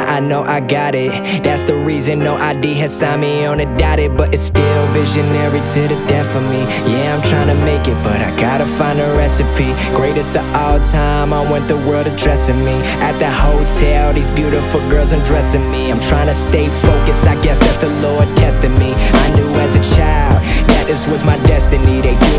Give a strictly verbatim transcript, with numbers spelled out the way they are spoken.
now I know I got it. That's the reason no I D has signed me on a dotted. But it's still visionary to the death of me. Yeah, I'm trying to make it, but I gotta find a recipe. Greatest of all time, I want the world addressing me. At the hotel, these beautiful girls undressing me. I'm trying to stay focused, I guess that's the Lord testing me. I knew as a child that this was my destiny. They do